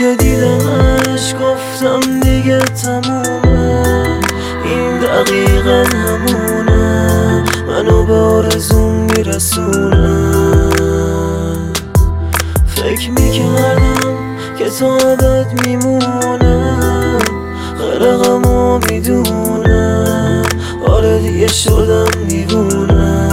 که دیدمش گفتم دیگه تمومه، این دقیقا همونه، منو به آرزوم میرسونه. فکر میکردم که تا ابد میمونم، غرقمو میدونم، آره دیگه شدم دیوونه.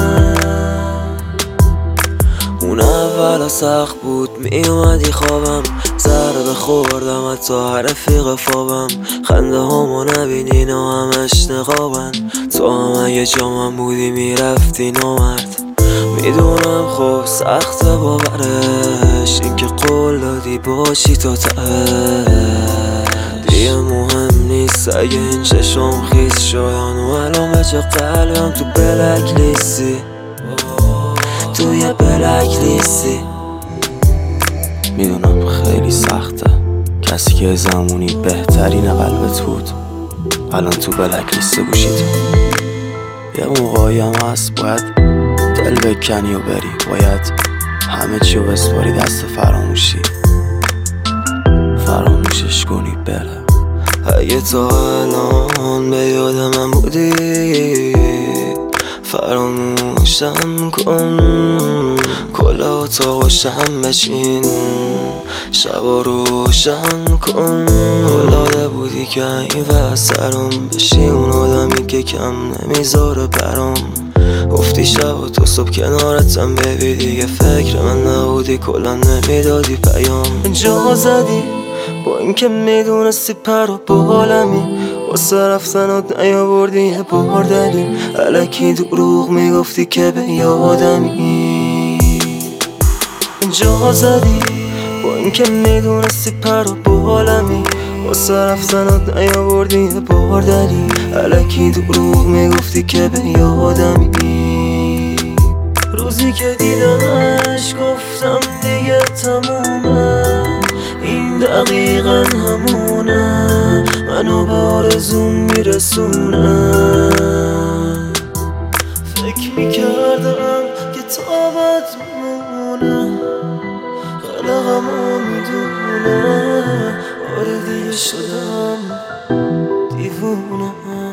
اون اولا سخت بود، میومدی خوابم، ضربه خوردم حتی هر رفیق خوابم، خنده همو نبینی نه همش نقابن، تو هم اگه جامم بودی میرفتی نامرد. میدونم خب سخت باورش، این که قول دادی باشی تا ته، دیگه مهم نیست اگه این چشم خیس شدن و الان بچه قلبم تو بلک لیستی، تو یه بلک لیستی. میدونم خیلی سخته، کسی که زمونی بهترین قلبت بود الان تو بلک لیست گوشیت. یه موقعی هم هست باید دل بکنی و بری، باید همه چی رو بسپاری دست فراموشی، فراموشش کنی بره. اگه تا الان به یاد من بودی فراموشم کن، کلا اتاق روشن بشین، شبا روشن کن. الهاده بودی که این وسرم بشی اون آدمی که کم نمیذاره برام، گفتی شب و تو صبح کنارتم ببی، دیگه فکر من نبودی کلا نمیدادی پیام. جا زدی با اینکه میدونستی پر و بالمی، واسه رفتنات نیاوردی یه بار دلیل، الکی دروغ میگفتی که به یادمی. جا زدی با اینکه میدونستی پر و بالمی، واسه رفتنات نیاوردی یه بار دلیل، الکی دروغ میگفتی که به یادمی. روزی که دیدمش گفتم دیگه تمومه، این دقیقا همونه، منو به آرزوم میرسونه. فکر میکردم که تا ابد میمونه، غرقمو میدونه، آره دیگه شدم دیوونه.